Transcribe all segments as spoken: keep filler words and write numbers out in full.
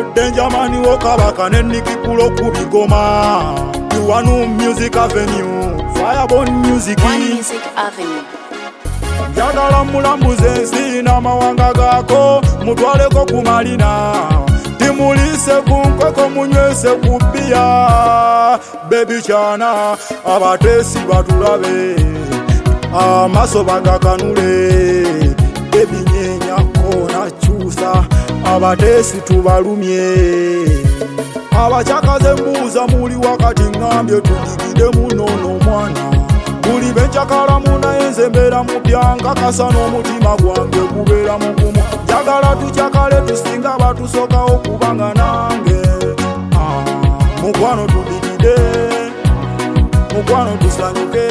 Danger man wokabaka nenikikulo kubigoma. You are no music avenue, Fireborn music. One Music Avenue. Njagala mulambuze ensi n'amawanga gaako, mutwaleko ku malina, timulise ku nkoko munywese ku bbiya. Baby kyana abateesi batulabe, amaaso bagakanule. Baby nyeenya koona kyusa, abateesi tubalumye. Abakyakaze mbuuza muli wakati ngambye tudigide munono mwana. Buli benkyakala munaye nze mbeera mupya nkakasa n'omutima gwange gubeera mugumu. Njagala tukyakale tusinga batusookawo kubanga nange ah, mukwano tudigide, mukwano tusanyuke.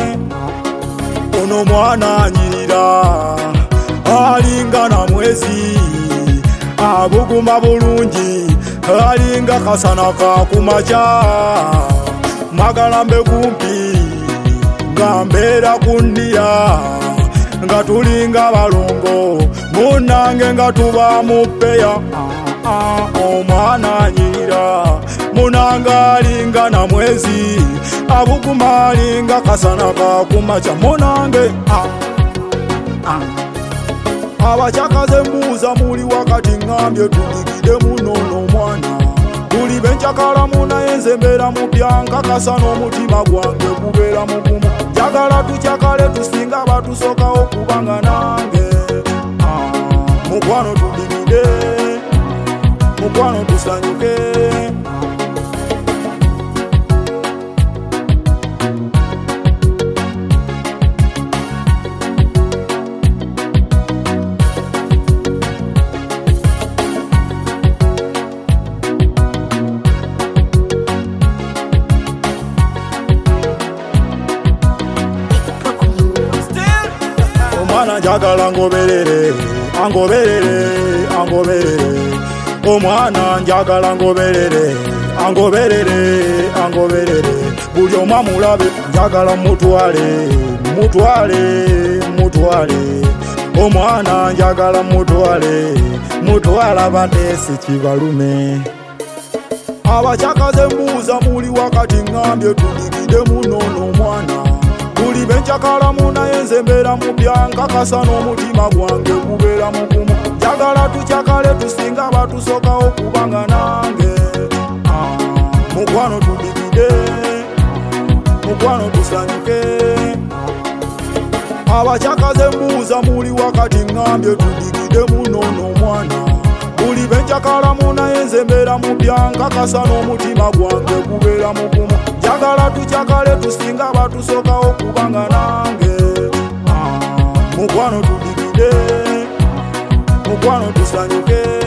Ono mwana anyirira alinga na mwezi, abuguma bulungi alinga kasana ka kumakya. Magala mbe kumpi nga mbeera kundiya, nga tulinga balongo munange nga tuba mupeya. Omwana anyirira munanga alinga na mwezi, abuguma alinga kasana ka kumakya munange. Abakyakaze mbuuza muli wakati ngambye tudigide munono mwana. Buli benkyakala munaye nze mbeera mupya nkakasa n'omutima gwange gubeera mugumu. Njagala tukyakale tusinga batusookawo kubanga nange ah, mukwano tudigide, mukwano tusanyuke. Omwana njagala ngoberere, angoberere, angoberere. Omwana njagala ngoberere, angoberere, angoberere. Buli omu amulabe njagala mutwale, mutwale, mutwale. Omwana njagala mutwale, mutwale abateesi kibalume. Abakyakaze mbuuza muli wakati ngambye tudigide munono mwana. Buli benkyakala munaye nze mbeera mupya nkakasa n'omutima gwange gubeera mugumu. Njagala tukyakale tusinga batusookawo kubanga nange ah, mukwano tudigide, mukwano tusanyuke. Abakyakaze mbuuza muli wakati ngambye tudigide munono mwana. Buli benkyakala munaye nze mbeera mupya nkakasa n'omutima gwange gubeera mugumu. Njagala tukyakale tusinga batusookawo kubanga nange ah, mukwano tudigide, mukwano tusanyuke.